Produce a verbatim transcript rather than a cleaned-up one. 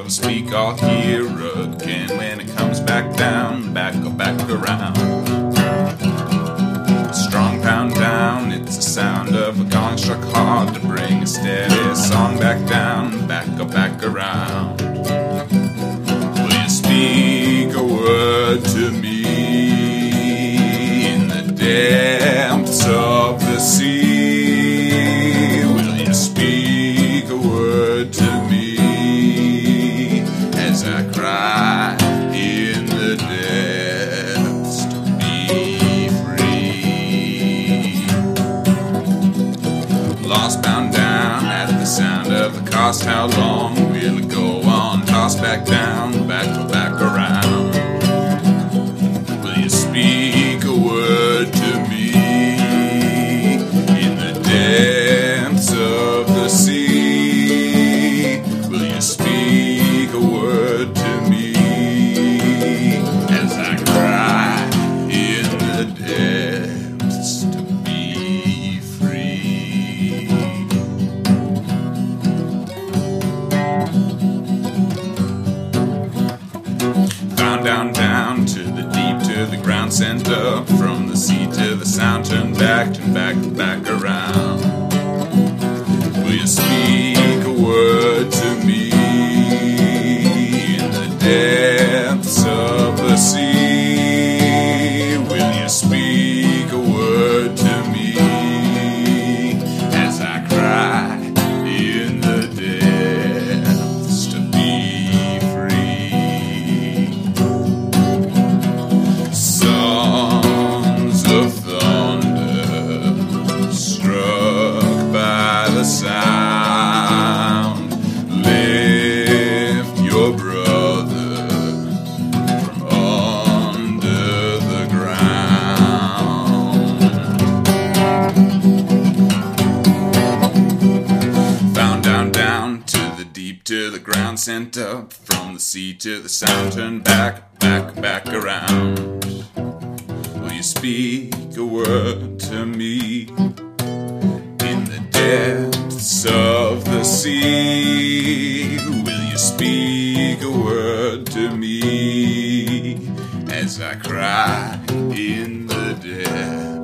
of a speak, I'll hear again when it comes back down, back or back around. Strong pound down, it's the sound of a gong struck hard to bring a steady song back down, back or back around. Will you speak a word to me in the depths of the sea? Will you speak a word to me as I cry in the depths to be free? Lost bound down at the sound of the cost. How long will it go on? Tossed back down, back or back around. Will you speak a word to me in the depths of the sea? Will you speak a word to me as I cry in the depths to be free? Down, down, down to the deep, to the ground, sent up from the sea to the sound, turn back, turn back, back around. Will you speak a word to me in the depths of the sea? Will you speak a word to me as I cry in the depths to be free? Sons of thunder struck by the sound, lift your brother from under the ground. Found down, down to the deep, to the ground, sent up from the sea to the sound, turn back, back, back around. Will you speak a word to me in the depths of the sea? Will you speak a word to me as I cry in the depths